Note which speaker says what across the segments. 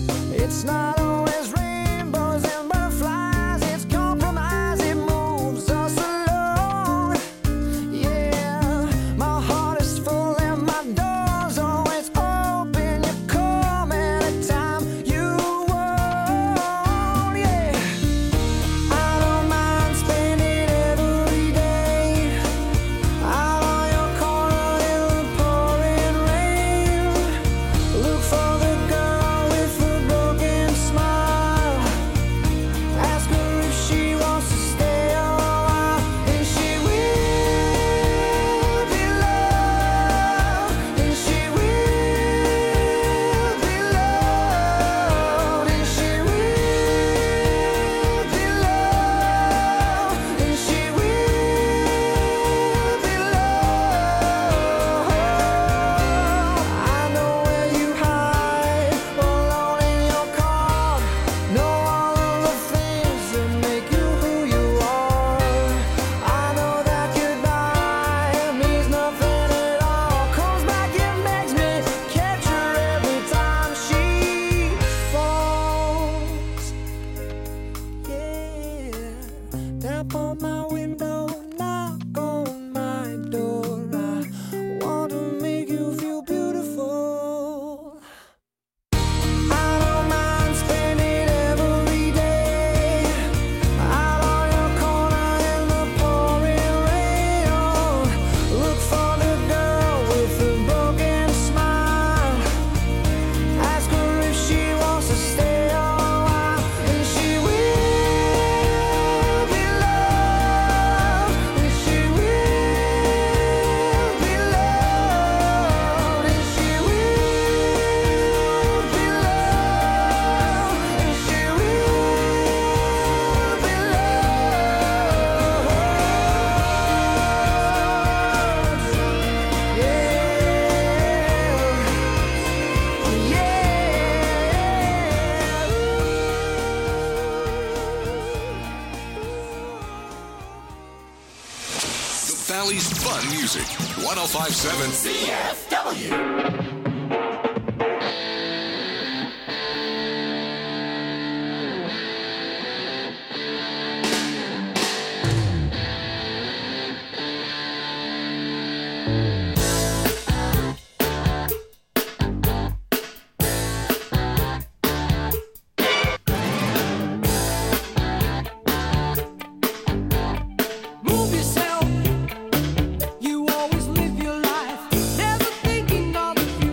Speaker 1: It's not always rainbows and butterflies, it's compromise, it moves us along. Yeah, my heart is full and my door's always open. You come anytime you want. Yeah, I don't mind spending every day out on your corner in the pouring rain. Look for the girl with the broken smile. Ask her if she wants to stay a while, and she will be loved, and she will be loved, and she will be loved, and she will be loved. I know where you hide, alone in your car. Know all of the things that make you who you are. I know that goodbye means nothing at all. Comes back and begs me, catch her every time she falls. Yeah, tap on my window, knock on my door. I want to make you feel beautiful. I don't mind spending every day out on your corner in the pouring rain. Oh, look for the girl with the broken smile. Ask her if she wants to stay a while, and she will be loved, and she will be loved, and she will be loved, and she will be loved.
Speaker 2: The Valley's fun music. 1057 CFW.
Speaker 1: Move yourself. You always live your life, never thinking of the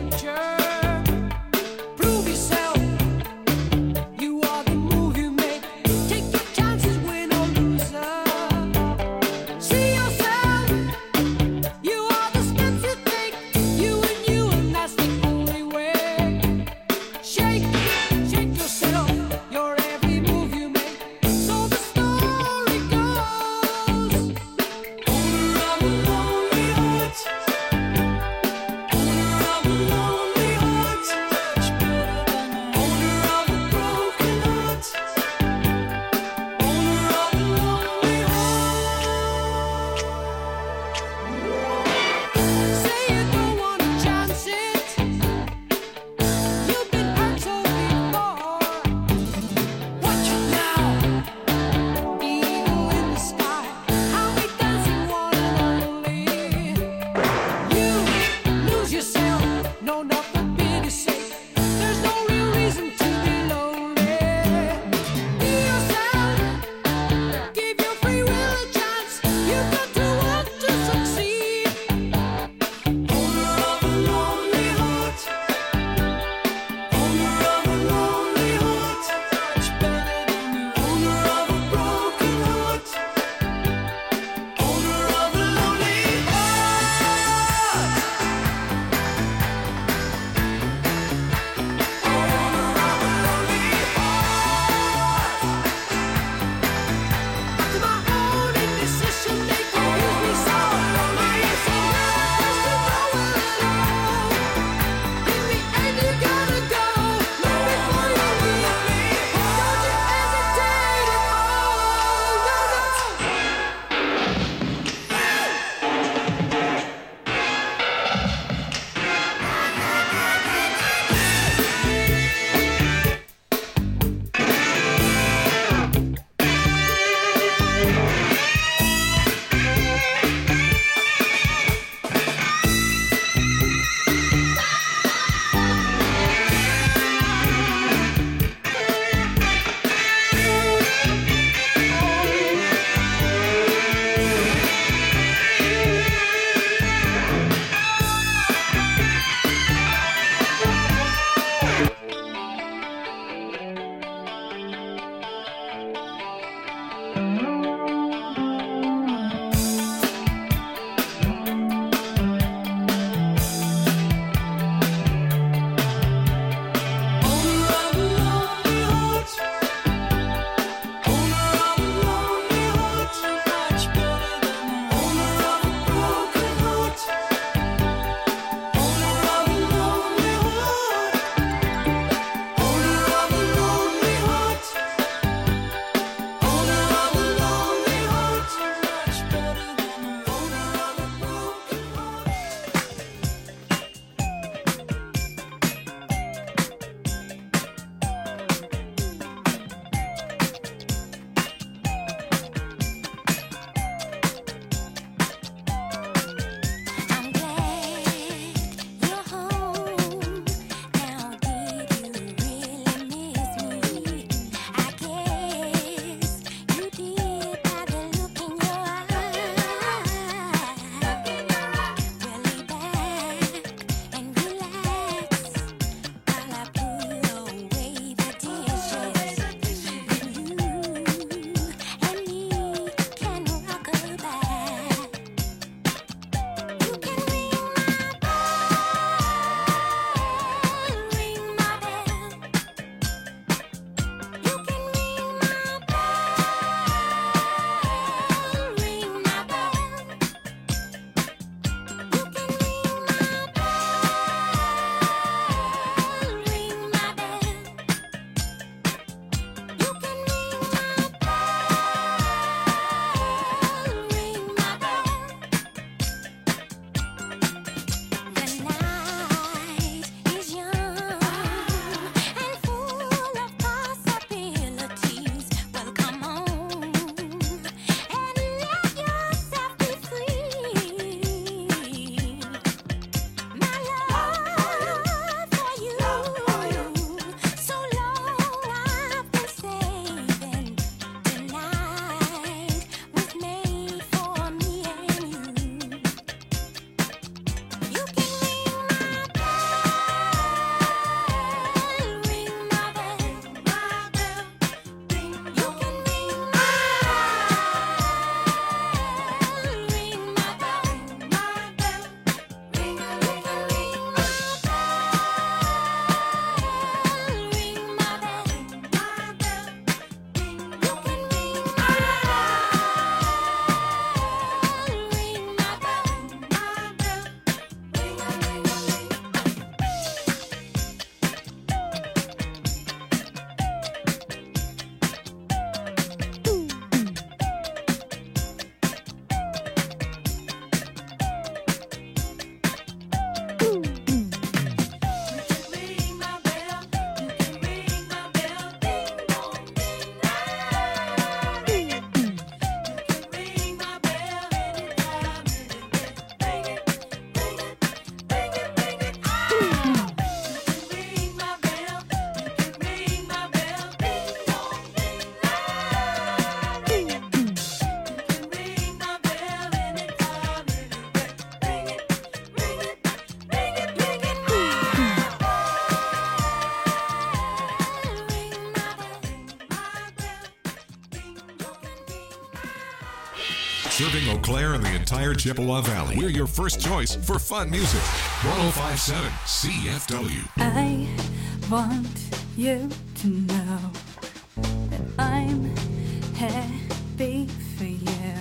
Speaker 2: Serving Eau Claire and the entire Chippewa Valley. We're your first choice for fun music. 1057 CFW.
Speaker 3: I want you to know that I'm happy for you.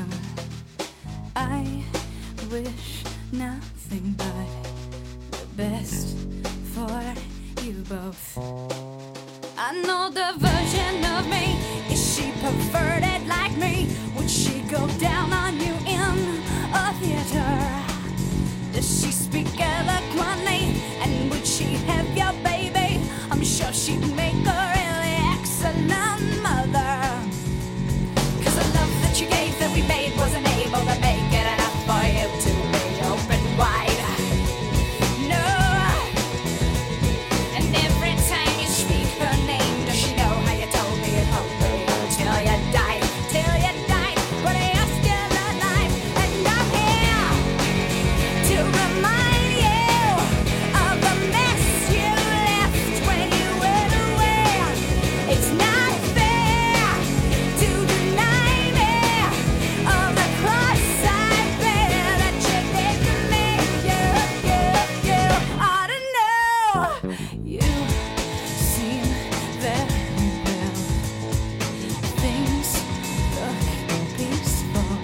Speaker 3: I wish nothing but the best for you both. I know the version of me. Is she perverted like me? Would she go down on you in a theater? Does she speak eloquently? And would she have your baby? I'm sure she'd make a really excellent mother. 'Cause the love that you gave that we made wasn't able to make it enough for you to be open wide. No. And every time you speak her name, does she know how you told me at home till you died, till you died? But you're still alive, and I'm here to remind you of the mess you left when you went away. It's not fair to deny me of the cross I bear that you did to me. You ought to know. You seem very well. Things look peaceful.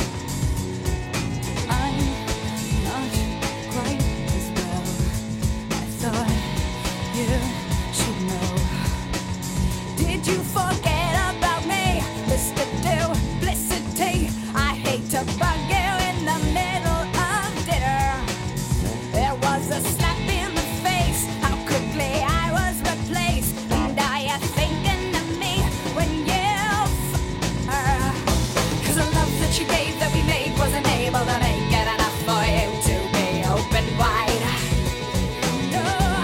Speaker 3: I'm not quite as well. I thought you should know. Did you forget about me, Mr. Duplicity? I hate to bug you in the middle of dinner. There was a slap in the face, how quickly I was replaced. And are you thinking of me when you her? 'Cause the love that you gave that we made wasn't able to make it enough for you to be open wide. No.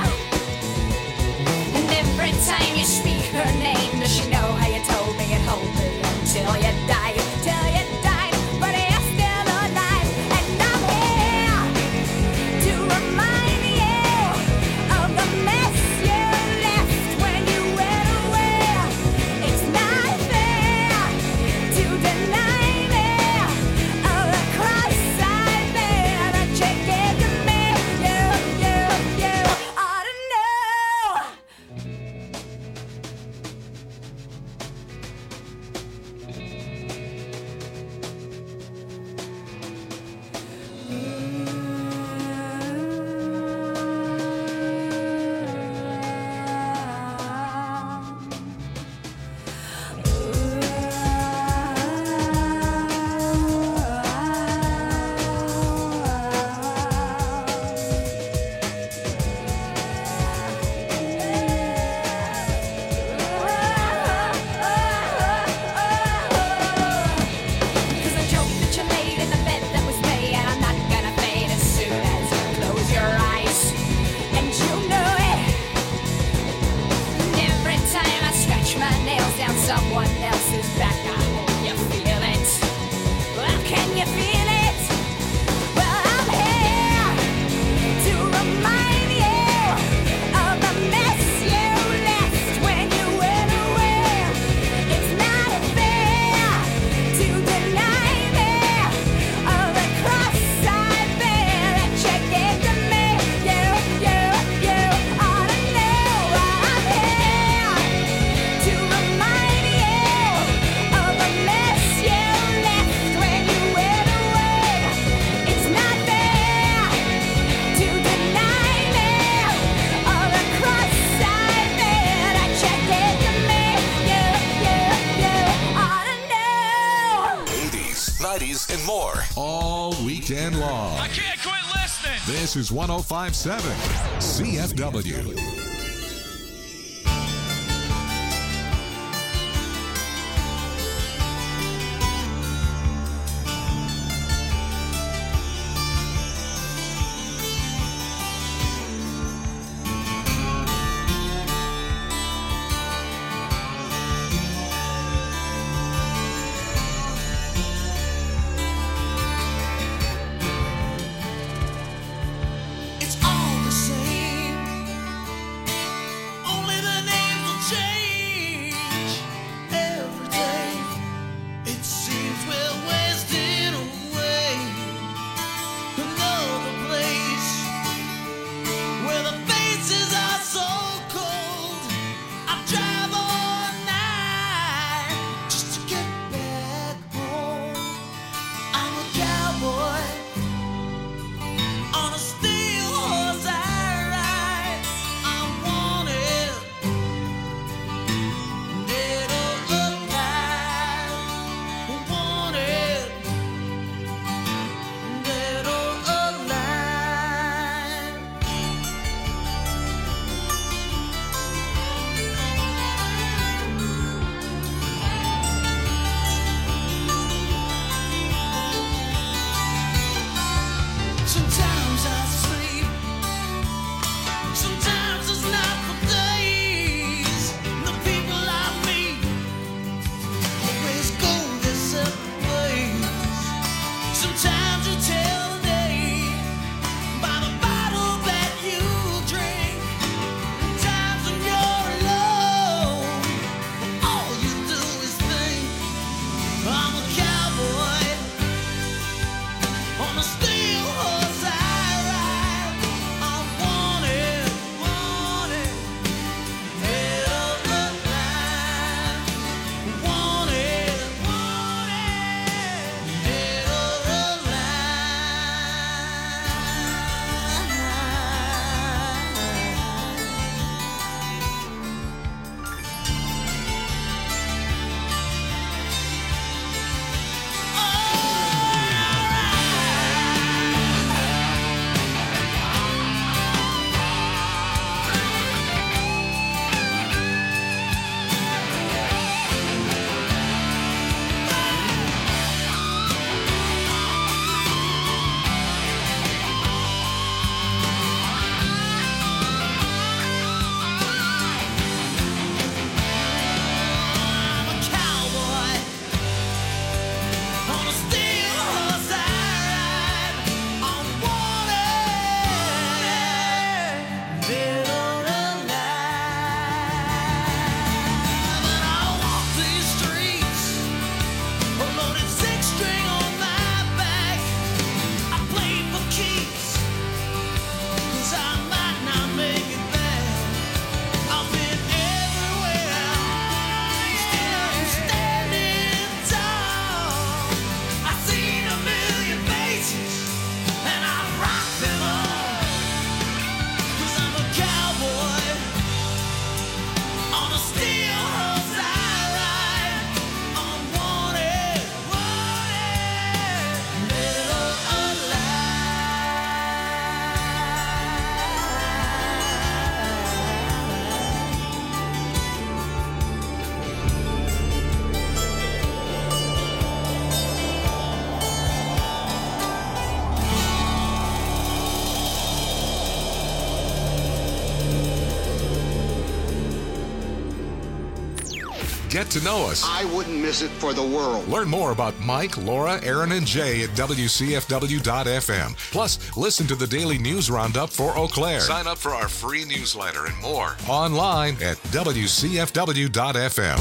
Speaker 3: And every time you speak her name, does she know how you told me at home till you died, till you died? But you're still alive, and I'm here to remind you of the mess you left when you went away. It's not fair to deny me of the cross I bear that you gave to me. You ought to know. Cause the joke that you laid in the bed that was me, and I'm not gonna fade as soon as you close your eyes. And you know it. And every time I scratch my nails down someone else's back, I hope you feel it. Well, can you feel it? Well, I'm here to remind you of the mess you left when you went away. It's not fair to deny me of the cross I bear that you gave to me. You ought to know. I'm here to remind you of the mess you left when you went away. It's not fair to deny me of the cross I bear that you gave to me. You ought to know.
Speaker 2: 80s, 90s, and more. All weekend long.
Speaker 4: I can't quit listening.
Speaker 2: This is 1057 CFW.
Speaker 1: It's all the same.
Speaker 2: Get to know us.
Speaker 4: I wouldn't miss it for the world.
Speaker 2: Learn more about Mike, Laura, Aaron, and Jay at WCFW.FM. Plus, listen to the daily news roundup for Eau Claire. Sign up for our free newsletter and more online at WCFW.FM.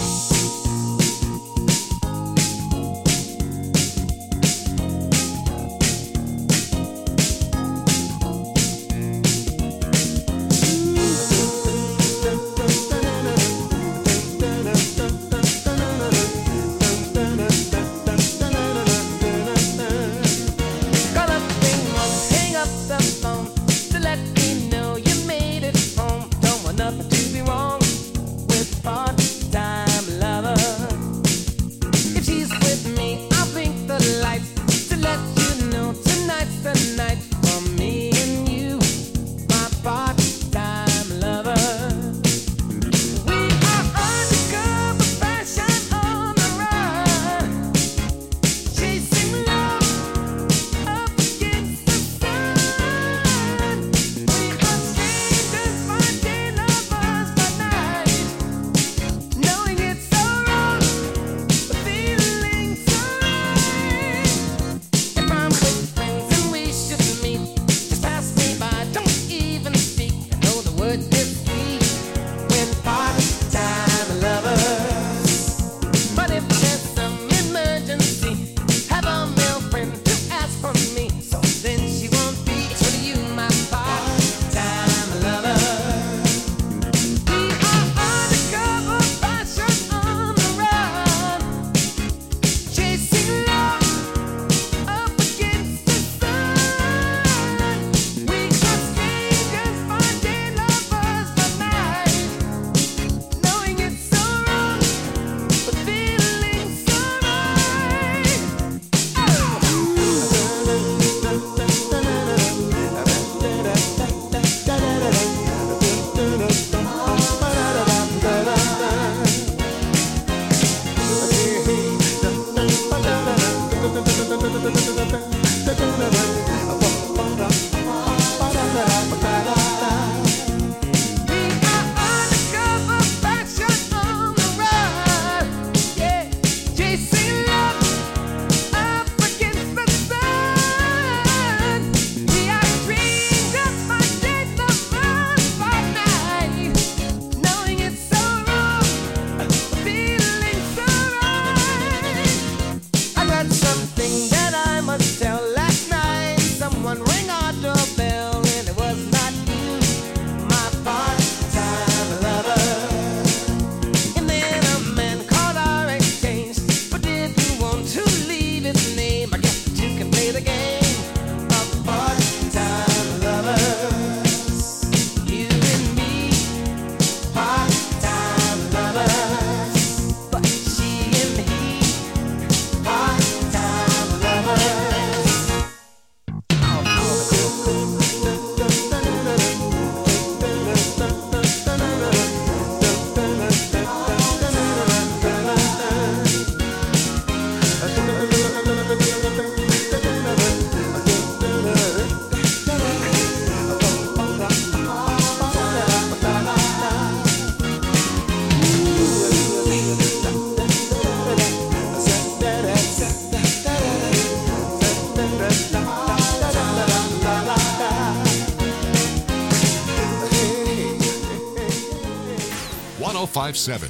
Speaker 2: .57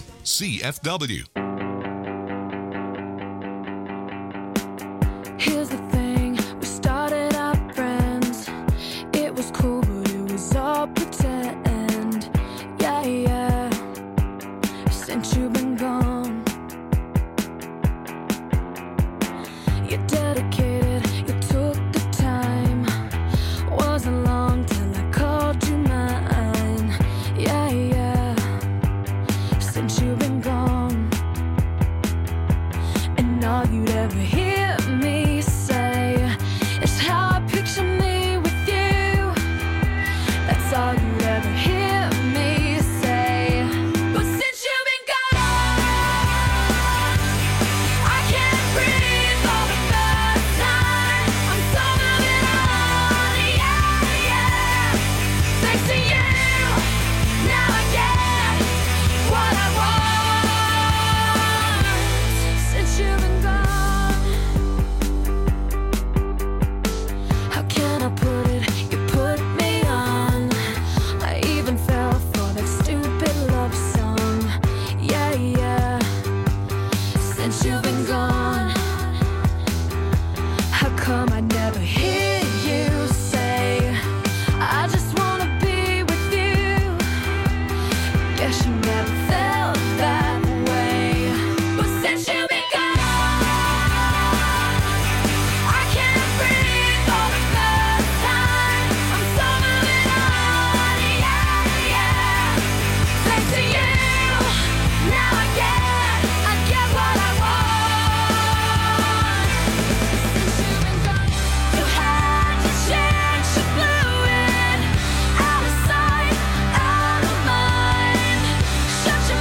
Speaker 2: CFW.
Speaker 5: Here's the thing, we started out friends. It was cool, but it was all pretend. Yeah, yeah. Since you've been gone, you're dedicated, you took the time. Wasn't long till I called you mine. Yeah, yeah. Since you've been gone, Guess you never felt that way. But since you've been gone, I can't breathe for the first time. I'm so moving on, yeah, yeah. Thanks to you, now I get what I want. Since you've been gone, you had to change, you blew it out of sight, out of mind. Shut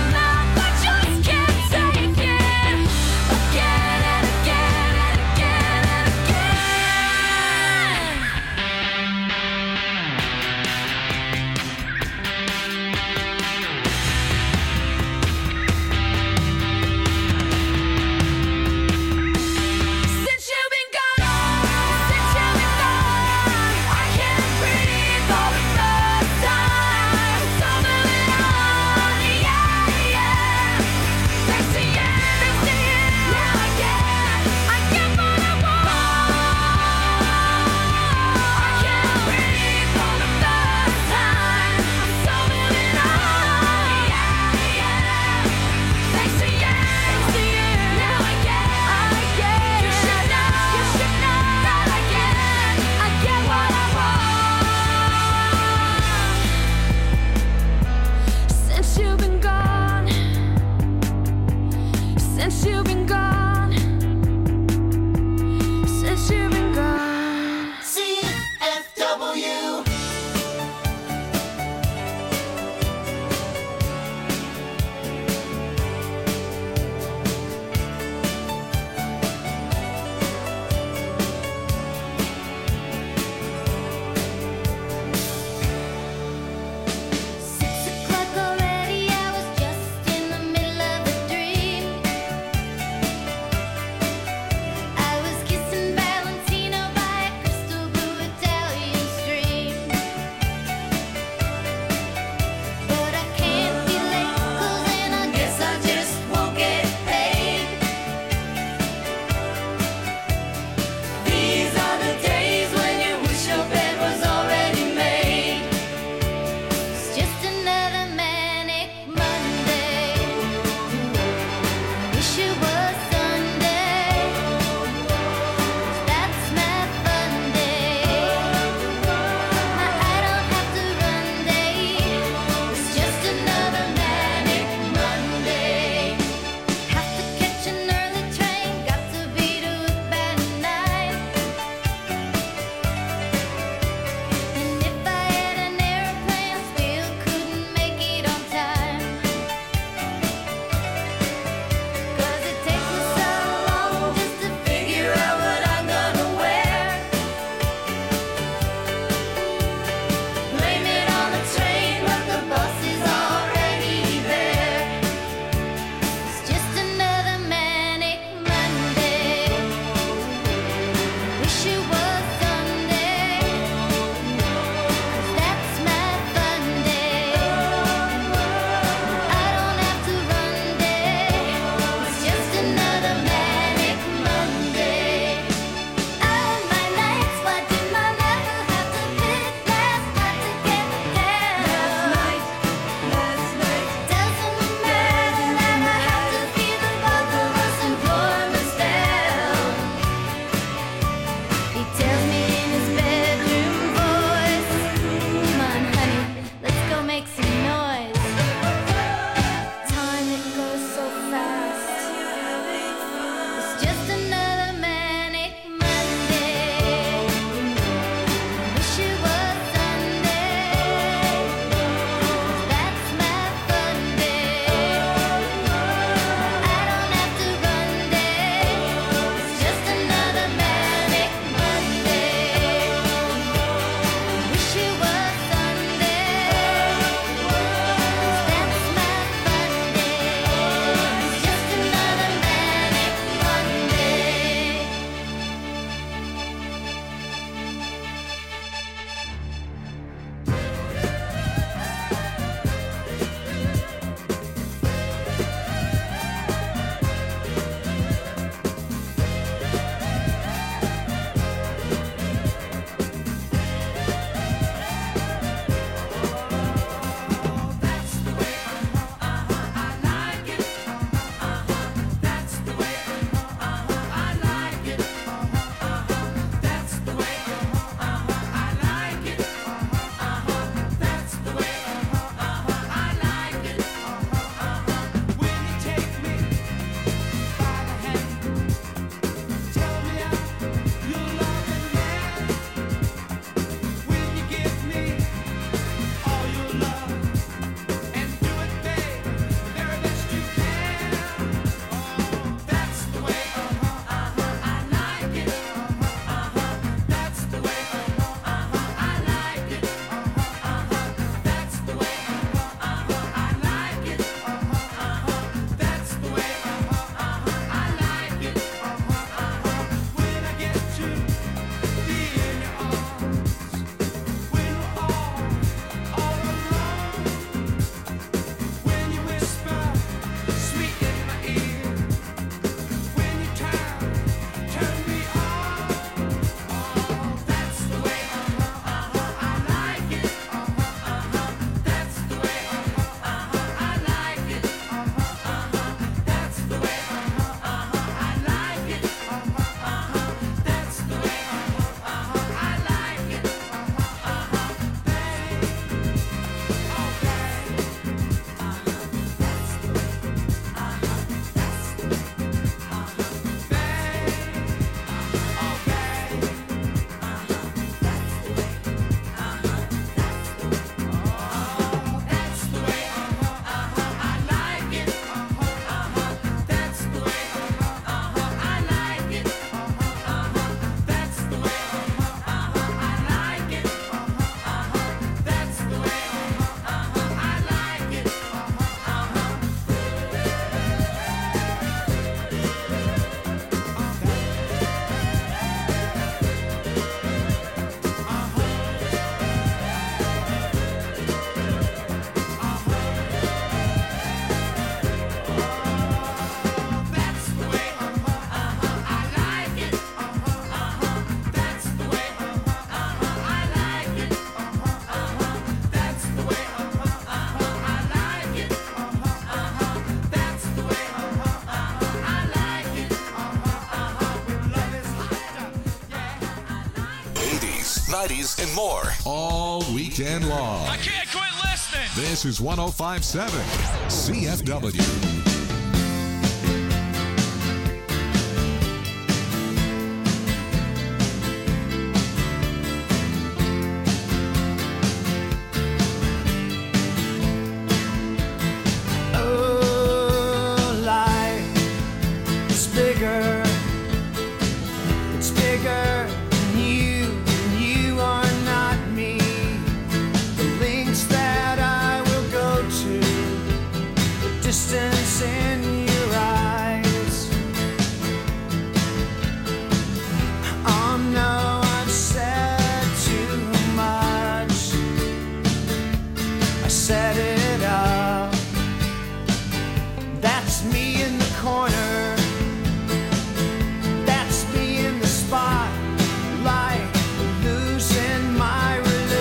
Speaker 2: Fridays, and more. All weekend long.
Speaker 6: I can't quit listening.
Speaker 2: This is 105.7 CFW.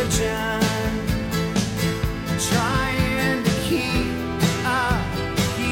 Speaker 1: Trying to keep up,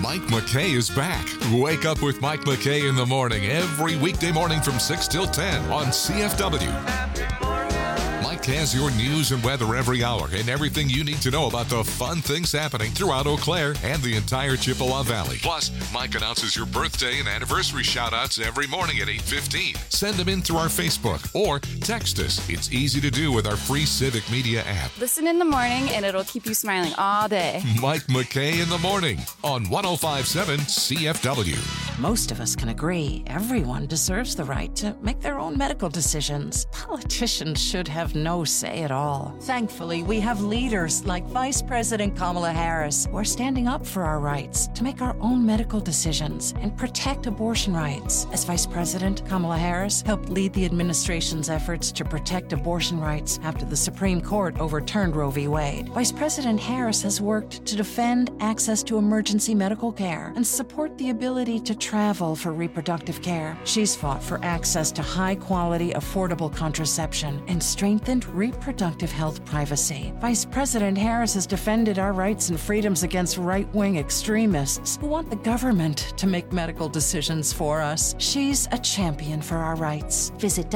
Speaker 2: Mike McKay is back. Wake up with Mike McKay in the morning every weekday morning from 6 till 10 on CFW. Mike has your news and weather every hour and everything you need to know about the fun things happening throughout Eau Claire and the entire Chippewa Valley. Plus, Mike announces your birthday and anniversary shout-outs every morning at 8:15. Send them in through our Facebook or text us. It's easy to do with our free Civic Media app.
Speaker 6: Listen in the morning and it'll keep you smiling all day.
Speaker 2: Mike McKay in the morning on 105.7 CFW.
Speaker 7: Most of us can agree everyone deserves the right to make their own medical decisions. Politicians should have no say at all. Thankfully, we have leaders like Vice President Kamala Harris who are standing up for our rights to make our own medical decisions and protect abortion rights. As Vice President, Kamala Harris helped lead the administration's efforts to protect abortion rights after the Supreme Court overturned Roe v. Wade. Vice President Harris has worked to defend access to emergency medical care and support the ability to travel for reproductive care. She's fought for access to high-quality, affordable contraception and strengthened reproductive health privacy. Vice President Harris has defended our rights and freedoms against right-wing extremists who want the government to make medical decisions for us. She's a champion for our rights. Visit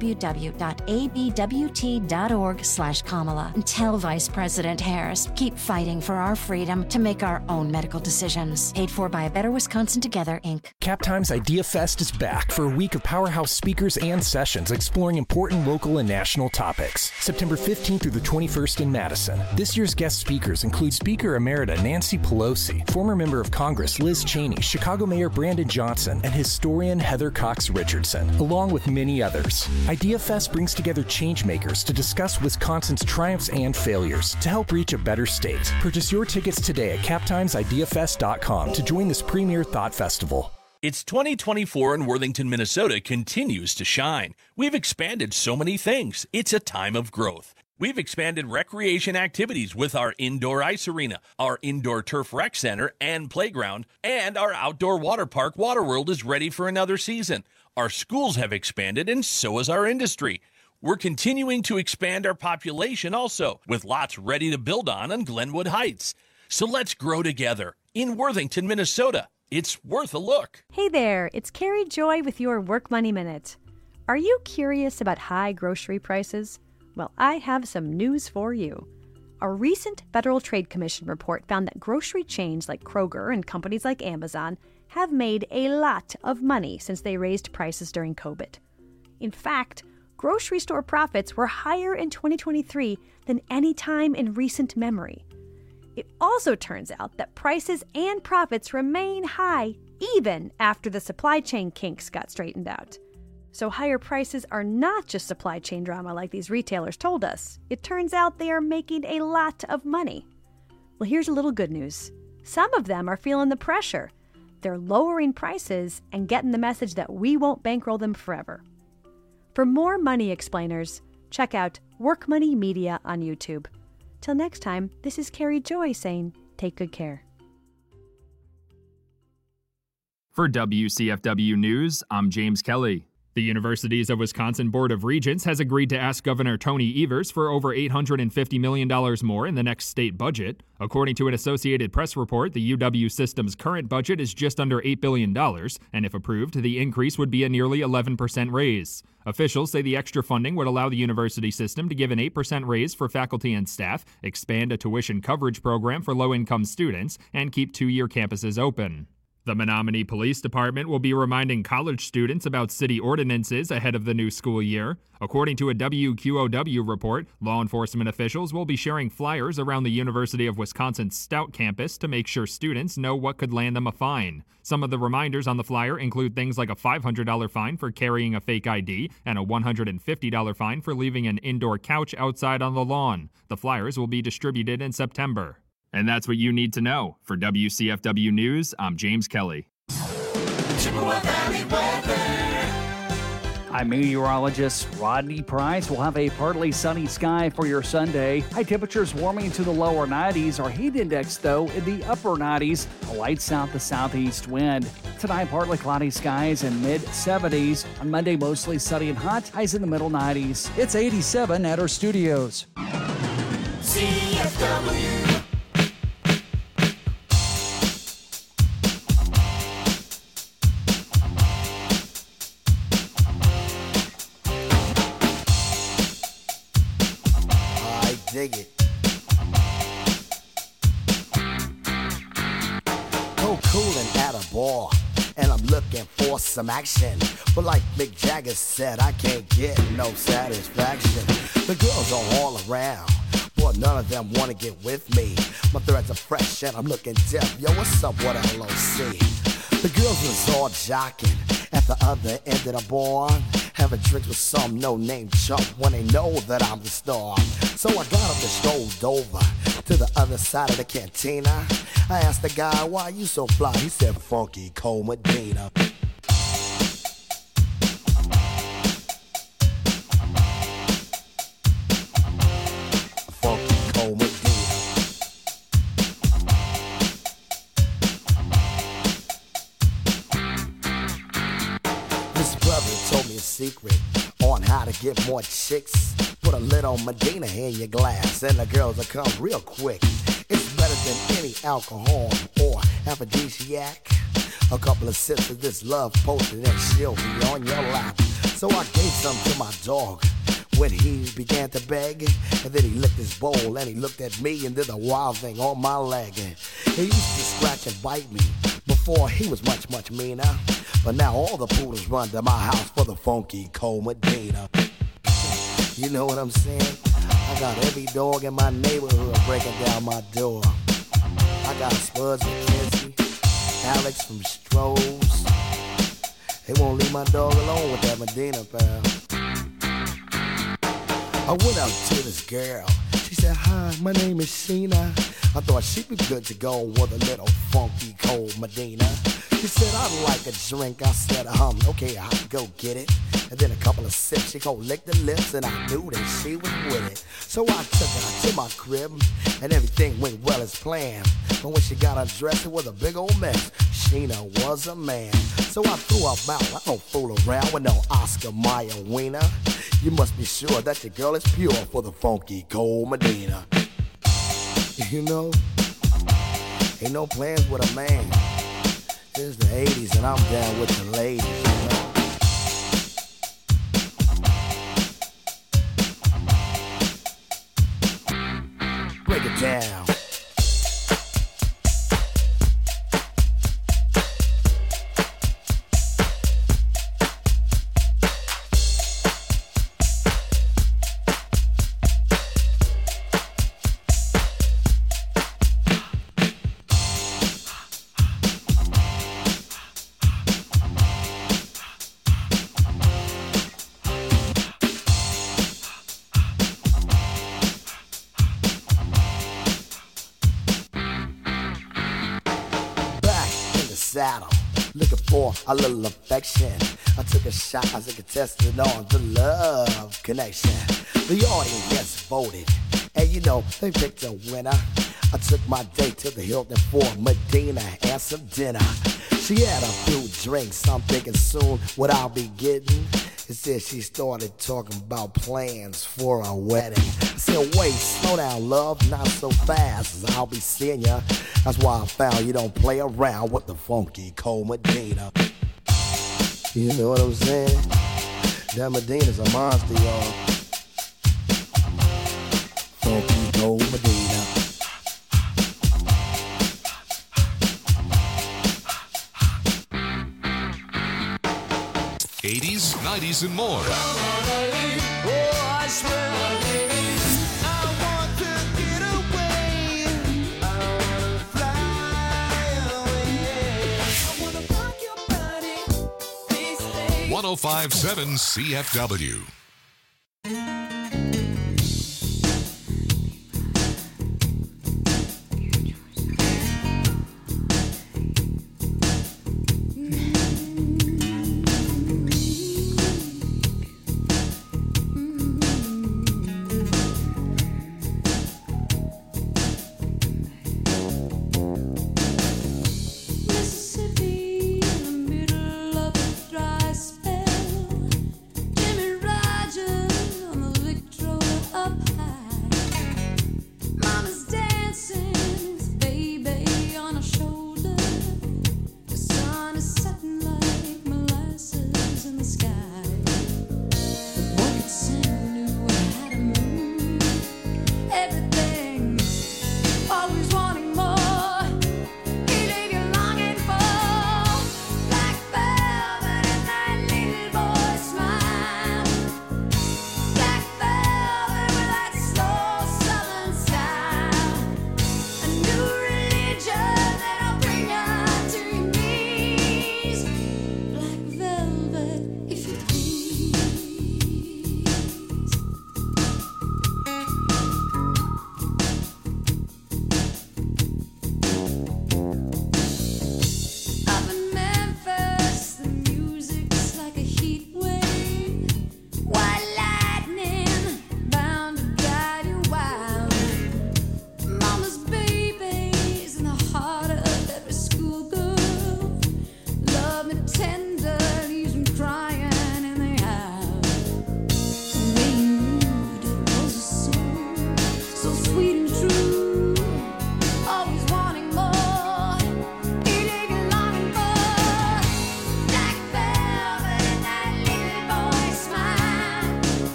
Speaker 7: www.abwt.org/Kamala and tell Vice President Harris, keep fighting for our freedom to make our own medical decisions. Paid for by A Better Wisconsin Together, Inc.
Speaker 8: CapTime's Idea Fest is back for a week of powerhouse speakers and sessions exploring important local and national topics. September 15th through the 21st in Madison. This year's guest speakers include Speaker Emerita Nancy Pelosi, former member of Congress Liz Cheney, Chicago Mayor Brandon Johnson, and historian Heather Cox Richardson, along with many others. Idea Fest brings together changemakers to discuss Wisconsin's triumphs and failures to help reach a better state. Purchase your tickets today at captimesideafest.com to join this premier thought festival.
Speaker 9: It's 2024 and Worthington, Minnesota continues to shine. We've expanded so many things. It's a time of growth. We've expanded recreation activities with our indoor ice arena, our indoor turf rec center and playground, and our outdoor water park, Waterworld, is ready for another season. Our schools have expanded and so has our industry. We're continuing to expand our population also, with lots ready to build on Glenwood Heights. So let's grow together in Worthington, Minnesota. It's worth a look.
Speaker 10: Hey there, it's Carrie Joy with your Work Money Minute. Are you curious about high grocery prices? Well, I have some news for you. A recent Federal Trade Commission report found that grocery chains like Kroger and companies like Amazon have made a lot of money since they raised prices during COVID. In fact, grocery store profits were higher in 2023 than any time in recent memory. It also turns out that prices and profits remain high even after the supply chain kinks got straightened out. So higher prices are not just supply chain drama like these retailers told us. It turns out they are making a lot of money. Well, here's a little good news. Some of them are feeling the pressure. They're lowering prices and getting the message that we won't bankroll them forever. For more money explainers, check out Work Money Media on YouTube. Till next time, this is Carrie Joy saying, take good care.
Speaker 11: For WCFW News, I'm James Kelly. The Universities of Wisconsin Board of Regents has agreed to ask Governor Tony Evers for over $850 million more in the next state budget. According to an Associated Press report, the UW system's current budget is just under $8 billion, and if approved, the increase would be a nearly 11% raise. Officials say the extra funding would allow the university system to give an 8% raise for faculty and staff, expand a tuition coverage program for low-income students, and keep two-year campuses open. The Menominee Police Department will be reminding college students about city ordinances ahead of the new school year. According to a WQOW report, law enforcement officials will be sharing flyers around the University of Wisconsin's Stout campus to make sure students know what could land them a fine. Some of the reminders on the flyer include things like a $500 fine for carrying a fake ID and a $150 fine for leaving an indoor couch outside on the lawn. The flyers will be distributed in September. And that's what you need to know. For WCFW News, I'm James Kelly.
Speaker 12: Chippewa Valley weather. I'm meteorologist Rodney Price. We'll have a partly sunny sky for your Sunday. High temperatures warming to the lower 90s. Our heat index, though, in the upper 90s. A light south to southeast wind. Tonight, partly cloudy skies and mid-70s. On Monday, mostly sunny and hot. Highs in the middle 90s.
Speaker 13: It's 87 at our studios.
Speaker 12: CFW.
Speaker 14: dig it. Coolin' at a bar, and I'm looking for some action. But like Mick Jagger said, I can't get no satisfaction. The girls are all around, but none of them wanna get with me. My threads are fresh and I'm looking deaf. Yo, what's up, what LOC? The girls was all jocking at the other end of the bar, having drinks with some no-name chump when they know that I'm the star. So I got up and strolled over to the other side of the cantina. I asked the guy, why you so fly? He said, Funky Cole Medina. Funky Cole Medina. This brother told me a secret on how to get more chicks. Put a little Medina in your glass and the girls will come real quick. It's better than any alcohol or aphrodisiac. A couple of sips of this love potion and she'll be on your lap. So I gave some to my dog when he began to beg. And then he licked his bowl and he looked at me and did a wild thing on my leg. He used to scratch and bite me before he was much, much meaner. But now all the poodles run to my house for the Funky Cole Medina. You know what I'm saying? I got every dog in my neighborhood breaking down my door. I got Spuds and Kenzie, Alex from Strohs. They won't leave my dog alone with that Medina, pal. I went up to this girl. She said, hi, my name is Sheena. I thought she'd be good to go with a little Funky Cole Medina. She said, I'd like a drink. I said, okay, I'll go get it. And then a couple of sips, she go lick the lips, and I knew that she was with it. So I took her to my crib, and everything went well as planned. But when she got undressed, it was a big old mess. Sheena was a man. So I threw her out. I don't fool around with no Oscar Mayer wiener. You must be sure that your girl is pure for the Funky Cole Medina. You know, ain't no plans with a man. It's the 80s and I'm down with the ladies, you know. Break it down. Saddle, looking for a little affection. I took a shot as a contestant on the love connection. The audience voted, and you know, they picked a winner. I took my date to the Hilton for Medina and some dinner. She had a few drinks, I'm thinking soon what I'll be getting. Instead she started talking about plans for a wedding. I said, wait, slow down, love, not so fast, as I'll be seeing ya. That's why I found you don't play around with the Funky Cole Medina. You know what I'm saying? That Medina's a monster, y'all. Funky Cole Medina.
Speaker 2: '80s, '90s, and more. Oh, 105.7 CFW.
Speaker 5: Mississippi, in the middle of a dry spell. Jimmy Ride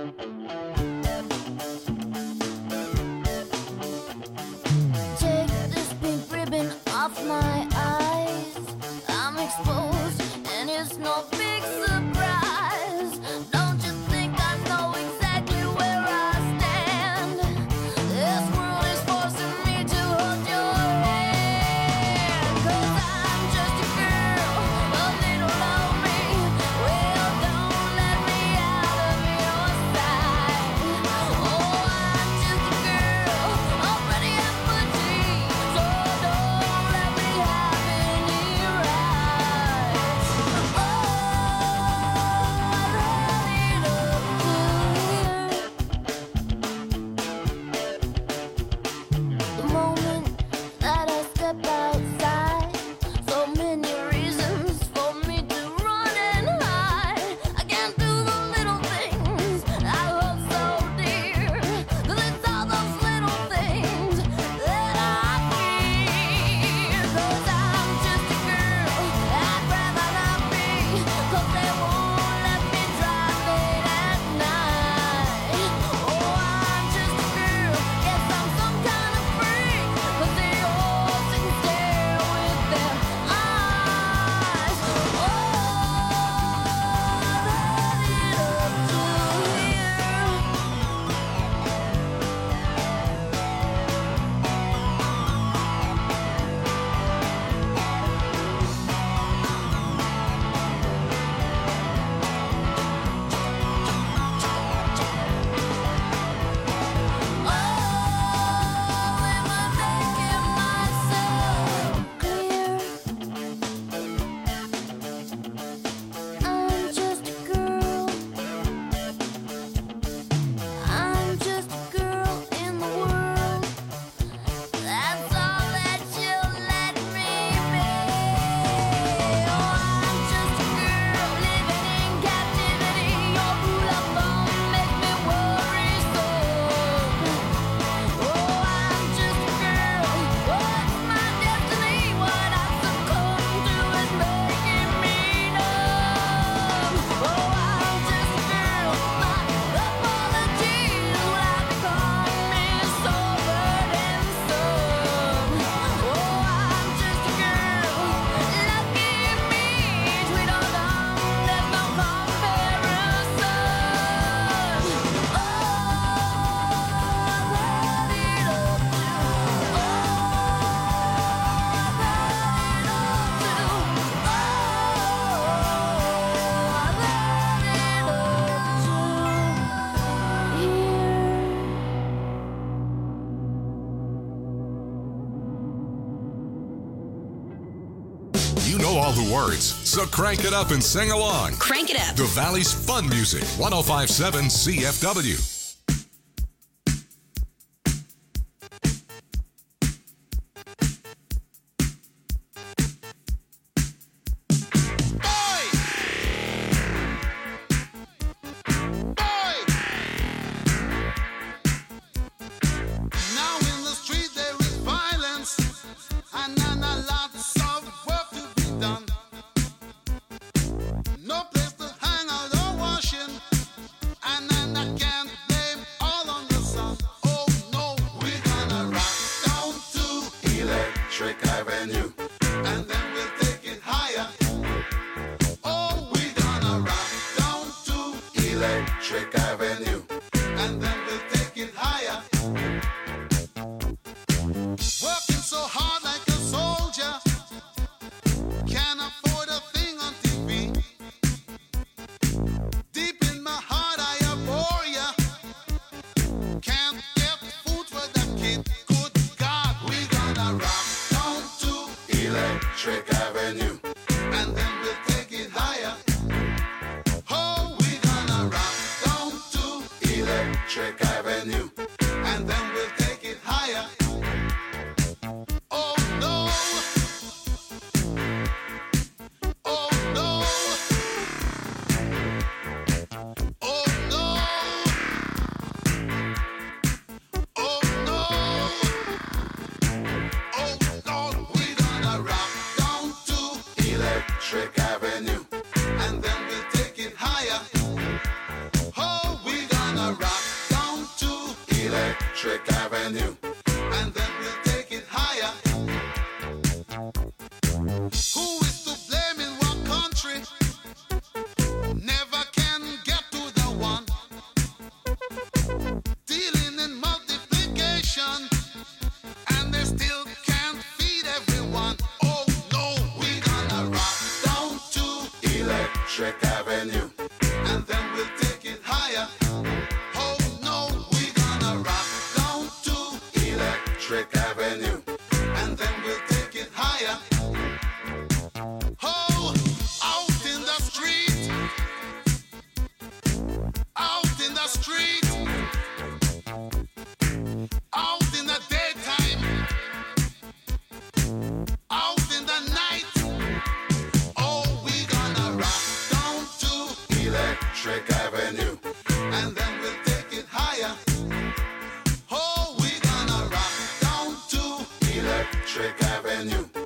Speaker 5: Take this pink ribbon off my eyes. I'm exposed, and it's no big surprise. Don't you think I know exactly where I stand? This world is forcing me to hold your hand. 'Cause I'm just a girl, a little lonely. Well, don't let me out of your sight. Oh, I'm just a girl, already at my teeth. So don't let me have any rights. Oh, the moment that I step outside, so many reasons for me to run and hide. I can't do the little things I love so dear, 'cause it's all those little things that I fear. 'Cause I'm just a girl, I'd rather not be, 'cause they won't let me drive late at night. Oh, I'm just a girl, guess I'm some kind of freak, 'cause they all sit and stare with their eyes. Oh, I'm just a girl. I'm just a girl in the world. That's all that you'll let me be. Oh, I'm just a girl living in captivity. Your rule of thumb makes me worry so. Oh, I'm just a girl. What's my destiny? What I succumb to is making me numb. Oh, I'm just a girl. My apologies will have become me so burdensome. Oh, I'm just a girl. Lucky me, sweet or dumb, there's no comparison. Oh,
Speaker 2: You know all the words, so crank it up and sing along.
Speaker 15: Crank it up.
Speaker 2: The Valley's fun music, 105.7 CFW.
Speaker 16: Now in the street there is violence, and lots of work to be done. No place to hang out or washing, and I can't blame all on the sun. Oh no, we're gonna rock down to Electric Avenue, and then we'll take it higher. Oh, we're gonna rock down to Electric Avenue, and then we'll take it higher. Working so hard like a soldier, can't afford a thing on TV. Deep in my heart I abhor ya. Can't get food for the kid. Good God, we gonna rock down to Electric Avenue, and then we'll take it higher. Oh, we gonna rock down to Electric Avenue, and then we'll take it higher. Oh no. Oh no. Oh no. Oh no. Oh Lord, we're gonna rock down to Electric Avenue, and then we'll take it higher. Oh, we're gonna Electric Avenue. And then we'll take it higher. Who is to blame in what country? Never can get to the one. Dealing in multiplication, and they still can't feed everyone. Oh no, we gonna rock down to Electric Avenue, and then we'll take it higher. Oh no, we gonna rock down to Electric Avenue, and then we'll take it higher. Oh, out in the street, out in the street, out in the daytime, out in the night. Oh, we gonna rock down to Electric Avenue, and then we'll take it higher. Oh, we gonna rock down to Electric Avenue.